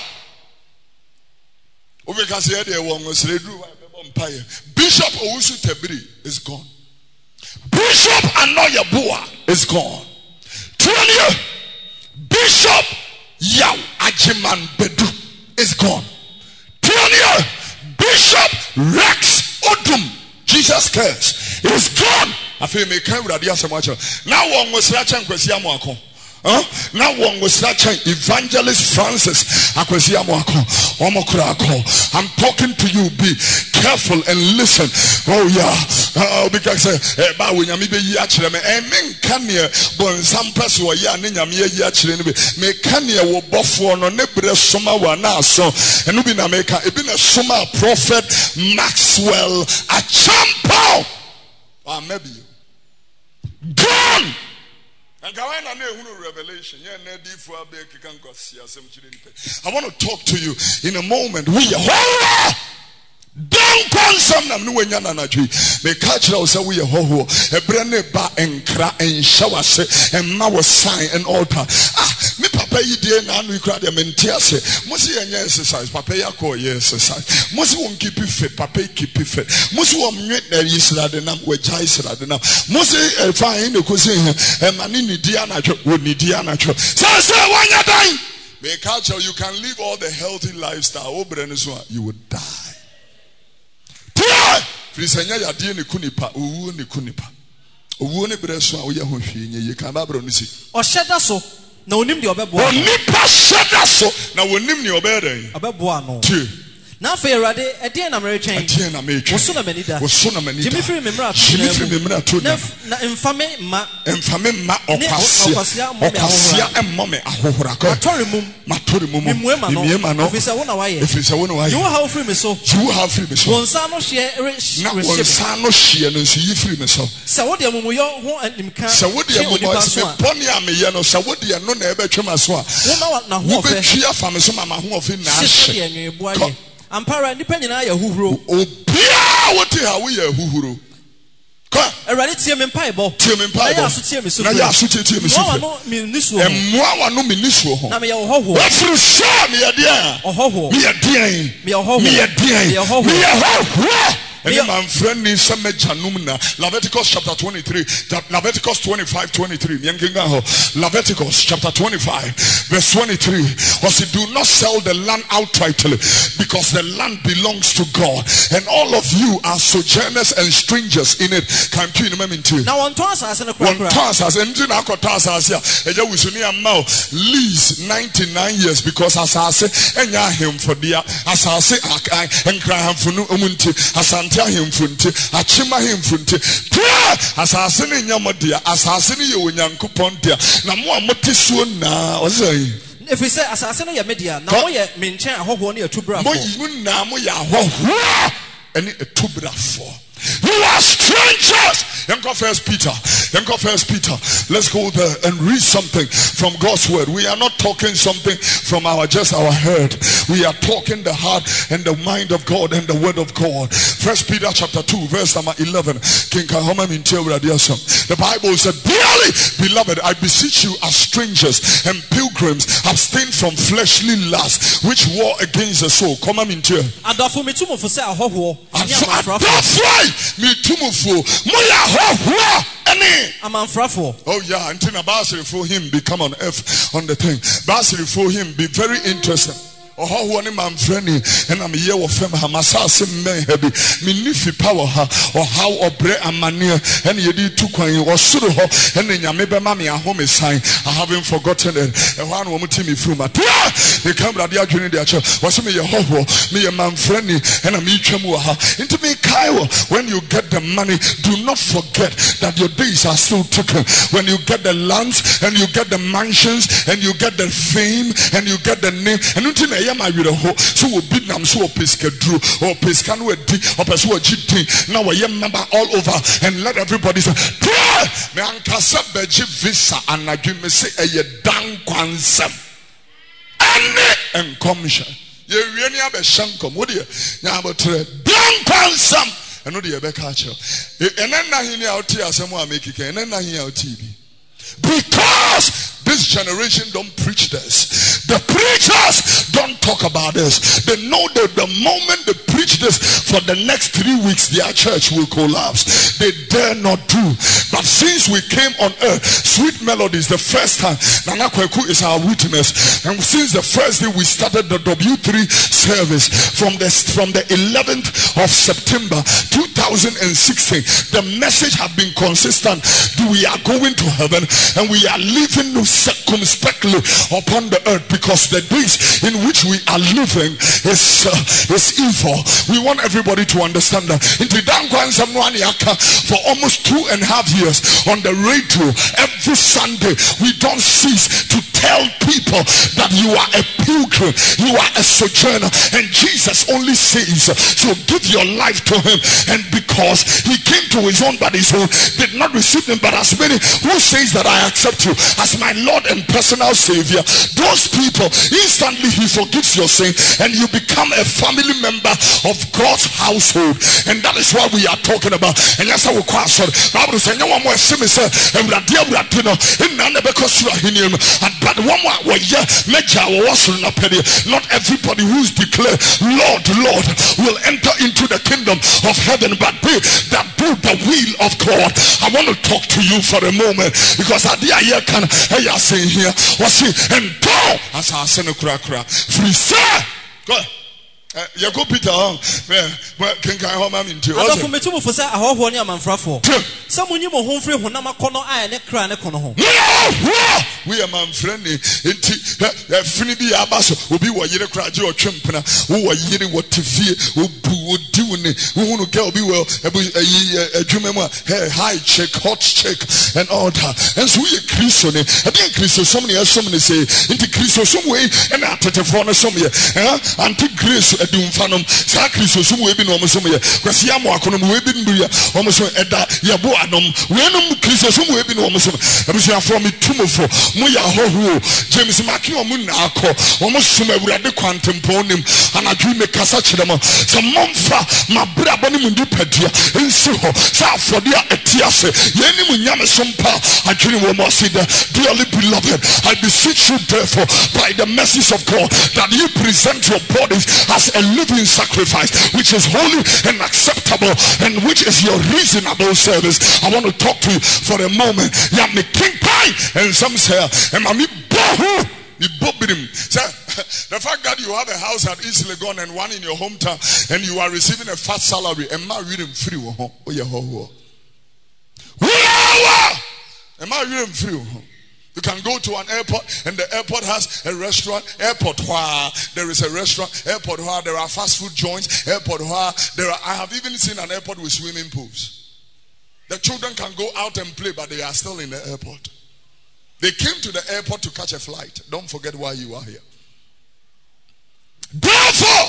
Because here they was empire. Bishop Owusu Tebiri is gone. Bishop Anoya Bua is gone. Twenty Bishop Yaw Ajiman Bedu is gone. Twenty Bishop Rex Odum Jesus Christ is gone. I feel me can't read so much. Now one was searching Kwesiamoako. Huh? Now one was searching Evangelist Francis Akwesiamoako. I'm talking to you. Be careful and listen. Oh yeah. Uh, because ba we nyame be yi akire me en me nka ne bon sampres wo ya ne nyame yi akire ne be me ka ne wo bofo no ne bre soma wa na so enu bi na me ka e bi na soma prophet Maxwell Achampo. Ah maybe gone. And I revelation. I want to talk to you in a moment. We are don't consume them. No, when you're not a may catch us. We are ho a brand ba and cra and shower and now sign and altar. Ah, me papa. papa yi die na anu ikra de mentiase musi yenye exercise papa ya ko ye exercise musi won keep fit papa keep fit musi won nwe na yisra de nam we jai sra de nam musi e fine ne ko se e mani ni dia na twa wo ni dia na twa say say wanya dan me culture you can live all the healthy lifestyle obre so you would die tie frisanya ya die ne kunipa owu ne kunipa owu ne bre so a wo ye ho hwe nye ye kan ba bro no si o sheda so na onim de obebo onipa sheda so na wonim ne obeden obebo ano tie na fe erade e de na mere twen e na me twen wo so na manida wo so na manida jimi firi memra to jimi firi memra to na na infame ma infame ma okwasia okwasia emmome ahohora ko matori mum matori mum mimwe ma no mimwe no ofisa wo na waye ofisa wo na waye you have free me so you have free me so wonsa no hye na wonsa no hye no so yi free me so se wo de mumuyo ho animka se wo de mumuyo se boni ameye no se wo de no na ebetwema so a wo na ho fe wo betwi afame so mama ho ofe na ahye ampara nipa nyina ya huhuro obia wote ha wo ya huhuro ko erade tie me mpa ebo tie me mpa ebo na ya so tie me so na ya so tie tie me so no no mi niso emmoa wa no mi niso ho na me ya hoho wafru sha me ya dia ohoho me ya dia me ya hoho me ya dia me ya hoho me ya hoho and my friend ni some janumna Leviticus chapter twenty-three Leviticus twenty-five twenty-three Leviticus chapter twenty-five verse twenty-three was it do not sell the land outrightly because the land belongs to God and all of you are sojourners and strangers in it. Can you remember? Now on Tossas and a one Tossas and in Akotasas yeah and you will mouth lease ninety-nine years because as I say and ya him for dear as I say and cry him for no umunti as him funti achima him funti asase ne nyamadia asase ne ye onyankopon dia na mo amotesuo na o say if we say asase no ye media na mo ye menchen ahoho ne atubrafo mo yi na mo ye ahoho ene atubrafo. You are strangers. Yanko First Peter. Yanko First Peter. Let's go there and read something from God's word. We are not talking something from our just our head. We are talking the heart and the mind of God and the word of God. First Peter chapter two, verse number eleven. King Kahoma The Bible said, dearly beloved, I beseech you as strangers and pilgrims, abstain from fleshly lusts which war against the soul. Come on, into me tumufu moya ho any amanfrafo. Oh yeah, until Basiri for him become on earth on the thing. Basiri for him be very interesting. Oh how one man friendly and I'm here of fem hamasase men heavy me nifi power ha or how obre amania and ye di two kwan or suru ho and nyame be ma me ahome sign I haven't forgotten it and one woman team from my they come that they are joining their church was me your ho me a man friendly and I'm each ha into me Kyle when you get the money do not forget that your days are still ticking. When you get the lands and you get the mansions and you get the fame and you get the name and until so we beat them so pesca drew or pescan with D or Pesua G T. Now a young member all over and let everybody say, me ankasa beji visa and I give me say a dan kwansam. And commission. Ye really have a shankom, would you? Now about dan kwansam and what do you back at you? And then I hear out here someone make it and then I hear T V. Because this generation don't preach this. The preachers don't talk about this. They know that the moment they preach this for the next three weeks, their church will collapse. They dare not do. But since we came on earth, Sweet Melodies, the first time, Nana Kweku is our witness. And since the first day we started the W three service from the, from the eleventh of September two thousand sixteen, the message has been consistent. We are going to heaven and we are living circumspectly upon the earth because the days in which we are living is uh, is evil. We want everybody to understand that. For almost two and a half years on the radio, every Sunday we don't cease to tell people that you are a pilgrim, you are a sojourner, and Jesus only says so give your life to him. And because he came to his own but his own did not receive him, but as many who says that I accept you as my Lord and personal Savior, those people instantly immediately he forgives your sin and you become a family member of God's household. And that is what we are talking about. And yes, I will call sorry. Bible says no one more simi say ewrade ewrade no na na because you are him. But one more we yeah meja we was na pede. Not everybody who is declared Lord, Lord will enter into the kingdom of heaven, but they that do the will of God. I want to talk to you for a moment because I dear here can I say here was she and go as I say no kra kra free sir. Go. You go Peter on. Well, can I hold my into? I don't me too for say a whole one man for. Some when you mo home free when I'm a corner I ne cry ne corner home. We are man friendly. Inti Finibi Abaso will be what you cry your chimpana who are yelling what T V who would do who want to go be well a jumema high check hot check and all that. And so we are Christian. I think Christian somebody else somebody say into Christian some way and after the phone some year anti grace edum fanom sa Christian some way be no some year kwasi amo akono we be nbia omo so eda yebo anom we nom Christian some way be no omo so ebusia for me tumofo mo ya hoho James Maki omo na akọ omo sum awurade kwantemponim anadwu me kasa kire mo so momfa mabra boni mundi padia ensi ho sa afode a etiase yeni munyame sompa adwene wo mo see the dearly beloved I beseech you therefore by the mercies of God that you present your bodies as a living sacrifice which is holy and acceptable and which is your reasonable service. I want to talk to you for a moment. Yeah, me king pie and some say and mami bohu me bobirim. The fact that you have a house at East Legon and one in your hometown and you are receiving a fat salary and ma reading free oh yeah ho ho. Am I reading free? You can go to an airport and the airport has a restaurant. Airport where there is a restaurant. Airport where there are fast food joints. Airport where there are, I have even seen an airport with swimming pools. The children can go out and play, but they are still in the airport. They came to the airport to catch a flight. Don't forget why you are here. Therefore,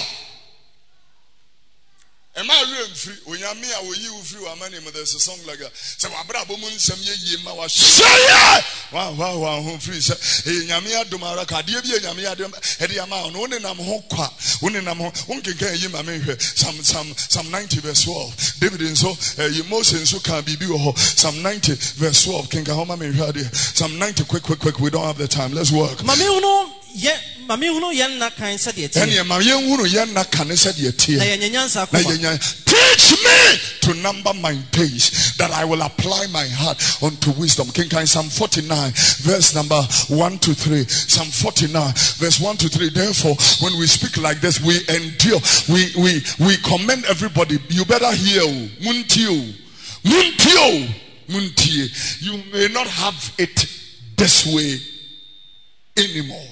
am I really free? When you are me, I will you free. I'm any there's a song like that. So my brother woman some ye ma was say wow wow wow home free. Say nyamia domara ka die bi nyamia dem e dia ma no ne nam ho kwa woni nam ho wonke kan yi ma me hwe some some some ninety verse twelve. David so you Moses so can be bi wo ho some ninety verse twelve ken ka ho ma me hwe ade some ninety quick quick quick we don't have the time. Let's work. Mami uno ye mami uno yen na kan said ye tie. Ene mami uno yen na kan said ye tie. Na ye nyansa ko. Teach me to number my days that I will apply my heart unto wisdom. King King Psalm forty-nine verse number one to three. Psalm forty-nine verse one to three. Therefore, when we speak like this, we endure. We we we commend everybody. You better hear. Muntio. Muntio. Muntie. You may not have it this way anymore.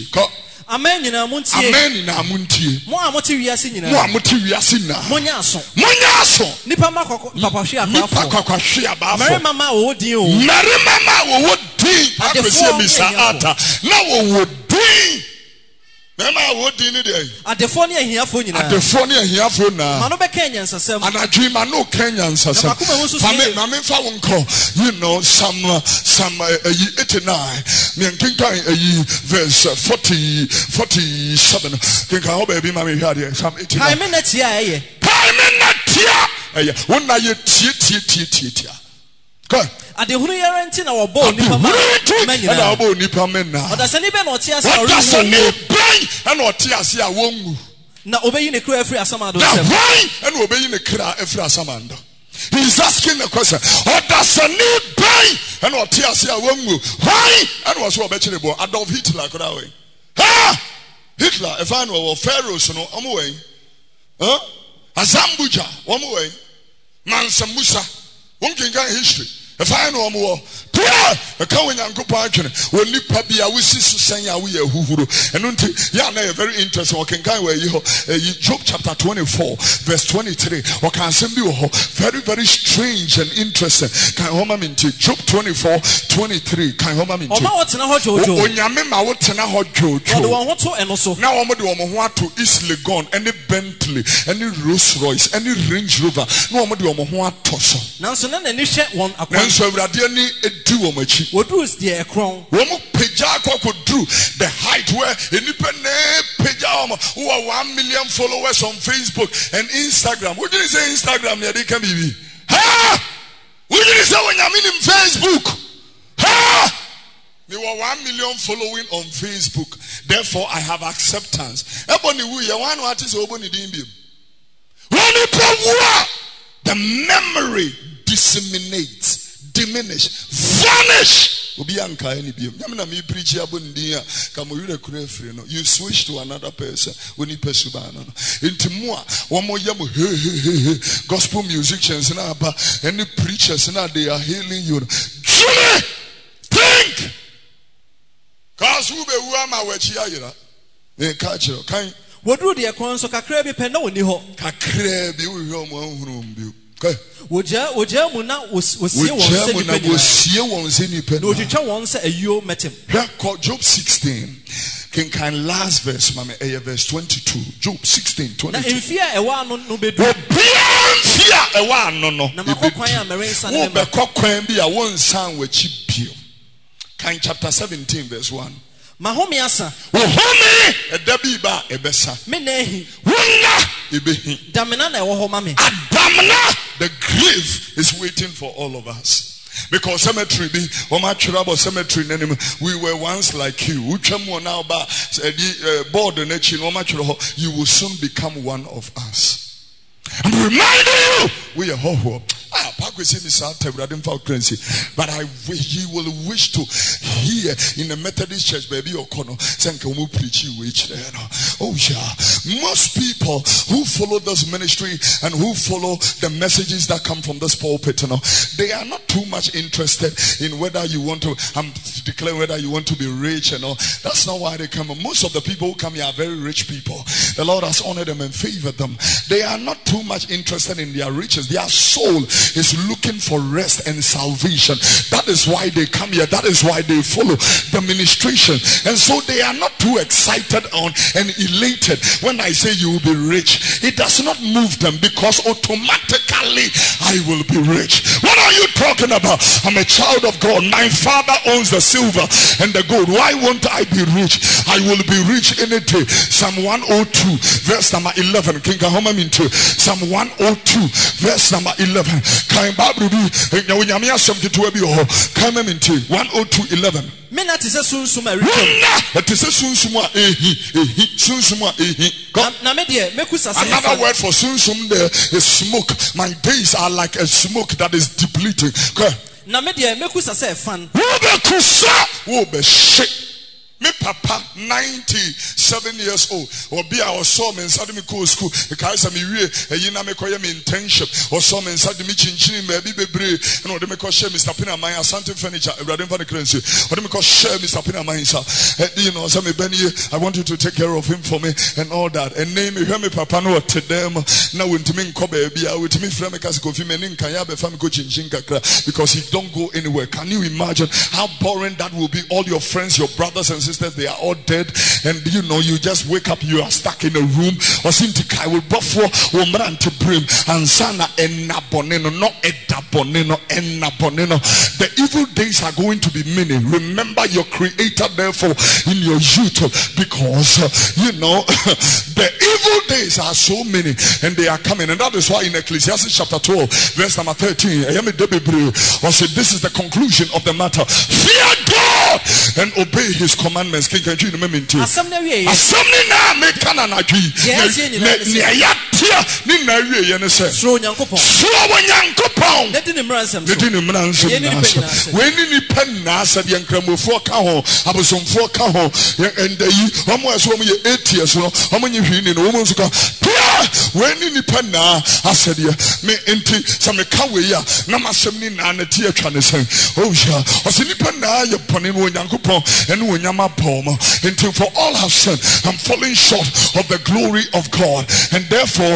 Amen na muntie. Amen na muntie. Mo amoti wiase nyina. Mo amoti wiase na. Monya aso. Monya aso. Nipa makoko papa hwe akafo. Nipa kwakwa hwe abafo. Mary mama wo din o. Mary mama wo din. Akwese mi sa ata. Na wo wo din. Mama wo din ni dey. Adefo ne ahiafo nyina. Adefo ne ahiafo na. Mano be Kenya nsasem. Anadwi ma no Kenya nsasem. Mame mame fa wonko. You know some uh, some uh, eighty-nine. Me nkinkan uh, verse forty forty-seven. Kinkan ho baby mame hwa dey some eighty-nine. Kai me na tia eye. Kai me na tia. Eye. Wona ye tie tie tie tie tia. Go. Adehunu yarenti na wo bo nipa ma. Na wo bo nipa men na. Odasani be na otia sa ori. Odasani be na otia sa a wongu. Na obeyi ne kra afri asamando sem. Na why na obeyi ne kra afri asamando. He is asking the question. Odasani be na otia sa a wongu. Why? And was wo be chire bo Adolf Hitler kra we. Ha! Hitler e fa no pharaohs no omo we. Huh? Azambuja omo we. Mansa Musa. One can get history. If I know more, a cow and uncle Parkin, when Nipa be a wishes to say, we are who, and until yeah, very interesting. What can go where you Job chapter twenty-four, verse twenty-three, or can send you very, very strange and interesting. Can home into Job twenty-four, twenty-three, can home into Onyamema, what's an hot Jojo, and also now I'm going to East Legon, any Bentley, any Rolls Royce, any Range Rover, no, I'm going to Tosso. Now, so then, and you one. So we are dearly edi wo machi wodus de ekron wo mu peja kwakodru the height where enipa na peja o one million followers on Facebook and Instagram. What did you say Instagram ya dey kan bibi ha what did you say when you mean in Facebook ha me were one million following on Facebook, therefore I have acceptance. Ebony wu ye one what is oboni din bi the memory disseminates, diminish, vanish. You switch to another person when you pursue banana. Into more, one more yam, gospel musicians and any preachers now they are healing you. Truly think. Cause who be who am I with you? They catch you. Kind. What do the accounts of Kakrebi Peno ni ho? Kakrebi we home one room. Okay. Woja woja muna was was see one say ni penny. No jicha one say a yo met him. Job sixteen. Can kind last verse, mama, verse twenty-two. Job sixteen, twenty-two. Na in fear e wa no no be do. Beyond fear e wa no no. Na makokwan ya merensa na. Wo be kokwan bi a won san wachi bio. Kind chapter seventeen verse one. Mahomi asa. Mahomi edabi ba ebesa. Me nehi. Wonna ebehi. Damina na ewo ho mame. Adamna, the grave is waiting for all of us. Because cemetery be Omachurabo cemetery we were once like you. Uchamo now ba the board and you will soon become one of us. I'm reminding you we are ho. Ah, but I he will wish to hear in the Methodist church, baby Okono, oh yeah. Most people who follow this ministry and who follow the messages that come from this pulpit, you know, they are not too much interested in whether you want to um, declare whether you want to be rich, you know. That's not why they come. Most of the people who come here are very rich people. The Lord has honored them and favored them. They are not too much interested in their riches. Their soul is looking for rest and salvation. That is why they come here. That is why they follow the ministration. And so they are not too excited on and elated when I say you will be rich. It does not move them because automatically I will be rich. What are you talking about? I'm a child of God. My father owns the silver and the gold. Why won't I be rich? I will be rich any day. Psalm one oh two verse number eleven. King Kahoma into Psalm one oh two verse number eleven. Come Bible be nyame seventy-two abi ho. Come into one oh two eleven. Me na te se sunsum a rich. Na te se sunsum a ehi ehi sunsum a ehi. Na me de mekusa say another word for sunsum there is smoke. My days are like a smoke that is depleting. Na me de mekusa say fan. Wo be kusa wo be shit. Me papa ninety-seven years old or be our saw me inside me go school because me wie eyi na me koye me internship or saw me inside me chinchini me bi bebre and or me ko share Mister Pina my Asante furniture Ibrahim for the currency or me ko share Mister Pina my sir you know so me beni I want you to take care of him for me and all that and name me hear me papa no to them na wentimi nko ba bia wentimi frame me kasi kofi me nkan ya be fam ko chinchin kakra because he don't go anywhere. Can you imagine how boring that will be? All your friends, your brothers and sisters, they are all dead, and you know you just wake up, you are stuck in a room or simply I will buffer woman to brim and sana enaboneno no edaboneno enaboneno. The evil days are going to be many. Remember your creator therefore in your youth, because uh, you know the evil days are so many and they are coming, and that is why in Ecclesiastes chapter twelve verse number thirteen I said this is the conclusion of the matter: fear God and obey his commandments. King can you remember me? Assembly na me kana na dwi. Ne ya tia ni na wie ye ne se. So Nyankopon. So Nyankopon. Ne di ne mransem. Ne di ne mransem. We ni ni pen na asa de nkramofo ka ho, abosomfo ka ho, and yi omo eso omo ye eight years no, omo nyi hwi ni no omo nso ka. We ni ni pen na asa de me enti so me ka we ya na masem ni na na tie atwa ne sen. Oh yeah. Osi ni pen na ye pone no Nyankopon and wo nyama pom. Until for all have sinned and fallen short of the glory of God, and therefore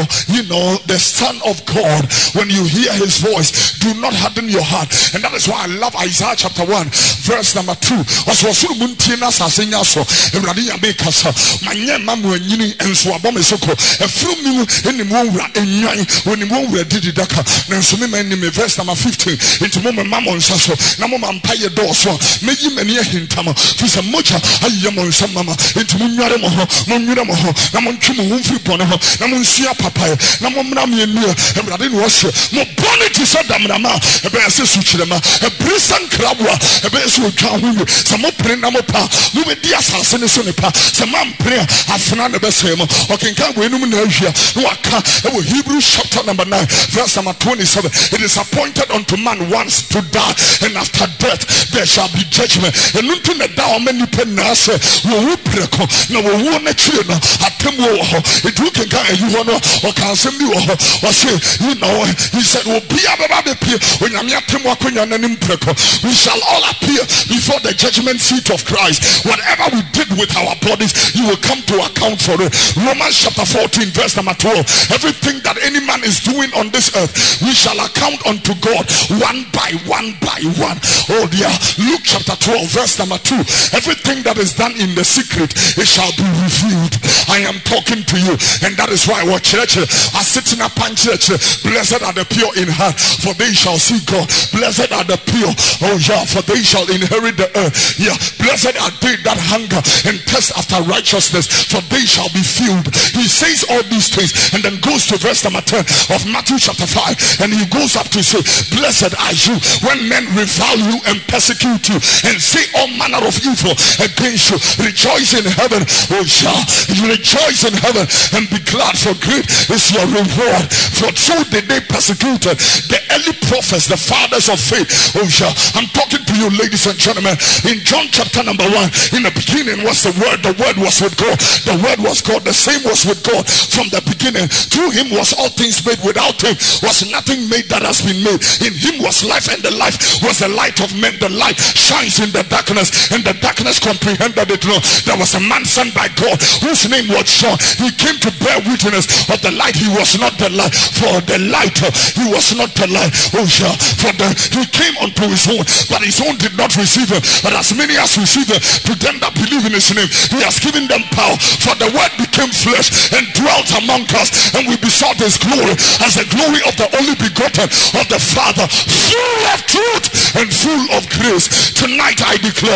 you know, the Son of God, when you hear his voice, do not harden your heart. And that is why I love Isaiah chapter one, verse number two. Also, muntina sasenya so ewrade ya make us manye mamu anyini enso abome soko efrumi eni mu wura enyan oni mu wura didi daka na enso me man me verse number fifteen into mo mama nsa so na mo mampa ye do so meyi mani ahintama fi se mocha ayi mo nsa mama into mo nware mo ho mo nwure mo ho na mo ntwe mo mfiri bone ho na mo nsua papa na mo mra me enu ewrade no hye mo bone ti so damrama ebe ase su kirema e brisan krabwa ebe ase otwa ho se mo pre na mo pa mo be dia asase ne so ne pa se mam pre afena ne be se mo okenka go enum na ahia no aka e wo Hebrews chapter number nine verse number twenty-seven. It is appointed unto man once to die, and after death there shall be judgment. And unto the down many pennas wo preko na wo wo na chire no atemu wo ho it you can can you ho no o kan sem bi wo ho o say you know he said wo bia baba be pie onyame atemu akonya na nim preko we shall all appear before the judgment seat of Christ. Whatever we did with our bodies, you will come to account for it. Romans chapter fourteen verse number twelve. Everything that any man is doing on this earth, we shall account unto God one by one by one. Oh dear. Luke chapter twelve verse number two. Everything that is done in the secret, it shall be revealed. I am talking to you, and that is why what church are sitting upon church. Blessed are the pure in heart, for they shall see God. Blessed are the pure, oh yeah, for they shall inherit the earth. Yeah, blessed are they that hunger and thirst after righteousness, for they shall be filled. He says all these things and then goes to verse number ten of Matthew chapter five, and he goes up to say, blessed are you when men revile you and persecute you and say all manner of evil against you. Rejoice in heaven, oh yeah, you rejoice in heaven and be glad, for great is your reward, for so did they persecuted the early prophets, the fathers of faith. Oh yeah, I'm talking to you, ladies and gentlemen. In John chapter number one, in the beginning was the word, the word was with God, the word was God, the same was with God from the beginning. Through him was all things made, without him was nothing made that has been made. In him was life, and the life was the light of men. The light shines in the darkness, and the darkness comprehended it not. There was a man sent by God whose name was John. He came to bear witness of the light. He was not the light, for the light he was not the light. Oh yeah, for the he came unto his own, but his own did not receive him. But as many as receive him, to them that believe in his name, he has given them power. For the word became flesh and dwelt among us, and we besought his glory as the glory of the only begotten of the Father, full of truth and full of grace. Tonight I declare,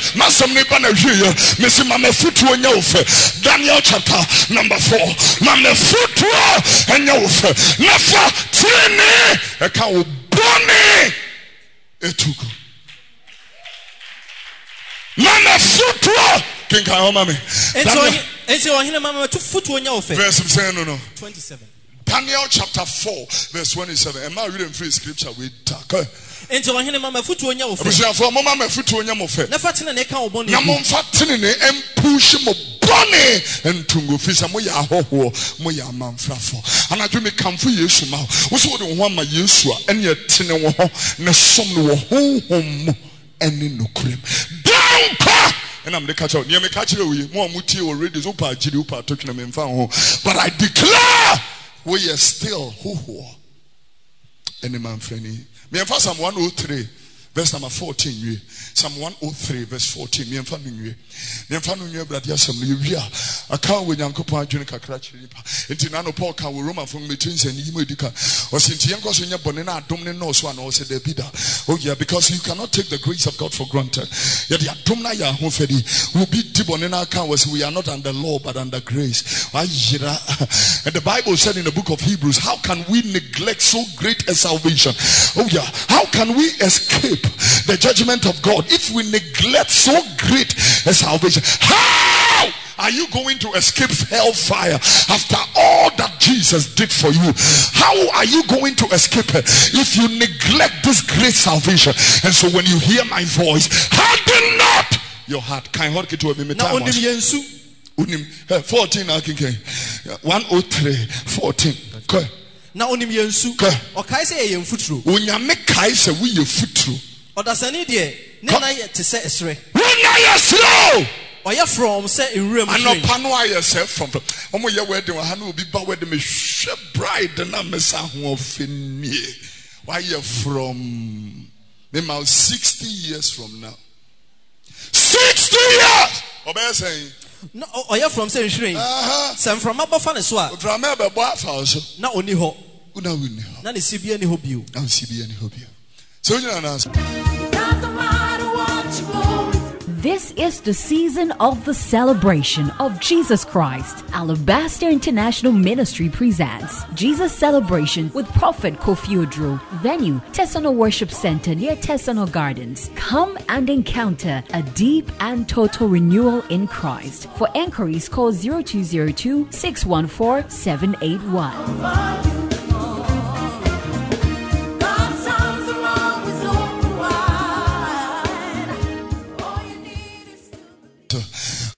Daniel chapter number four, Mame futu enya ufe nefa tini eka uboni etuku Mame futu kinka yo mame Enso wahine mame tu futu enya ufe verse saying no no twenty-seven. Daniel chapter four verse twenty-seven. Am I reading free scripture with okay? Enso wahine mame futu enya ufe Abusia for mama me futu enya ufe nefa tini ne eka uboni na mo mfatini ne empush mo bone entungu fisa mo ya hoho mo ya manfrafo anadwo me kamfo Yesu ma wo so wo de ho ama Yesu a ene tene wo ho ne som no wo honhom ene nokrem down pa and I'm the catcher near me catcher we more muti already so pa jiri pa tokina me mfa ho but I declare we are still hoho ene manfrani me mfa Psalm one oh three verse number fourteen. Psalm one oh three verse fourteen. Me mfa nwe. Me mfa nwe brade asem no wi a aka we Nyankopon adwene kakra chiri pa. Enti na no Paul ka we Roman fo metin se ni mu edika. O se enti yenko so nya bone na adom ne no so ana o se da bi da. Oh yeah, because you cannot take the grace of God for granted. Yeah, the adom na ya ho fedi. We be di bone na aka was we are not under law but under grace. Ayira. And the Bible said in the book of Hebrews, how can we neglect so great a salvation? Oh yeah, how can we escape the judgment of God if we neglect so great a salvation? How are you going to escape hellfire after all that Jesus did for you? How are you going to escape it if you neglect this great salvation? And so when you hear my voice, harden not your heart. Can you get to a minute? Unim fourteen one oh three fourteen. Okay. Na onim yensu o kai se ye mfuturu onyame kai se we ye futuru odasani de ne na ye te se esre wonya ye slow Oya from say in room. I know pano yourself from omo ye wedding wa hanu obi ba wedding me hwe bride na mesa ho ofenie. Why you from me ma sixty years from now. sixty years. Obey saying no oya from say nhire. Uh-huh. Sem from abafa ne so a. From me be bo afa so. Na oni ho. Una wini ho. Na ne sibia ni ho bio. Na sibia ni ho bio. So you know. This is the season of the celebration of Jesus Christ. Alabaster International Ministry presents Jesus Celebration with Prophet Kofi Odro. Venue, Tesano Worship Center near Tesano Gardens. Come and encounter a deep and total renewal in Christ. For enquiries, call zero two zero two, six one four, seven eight one.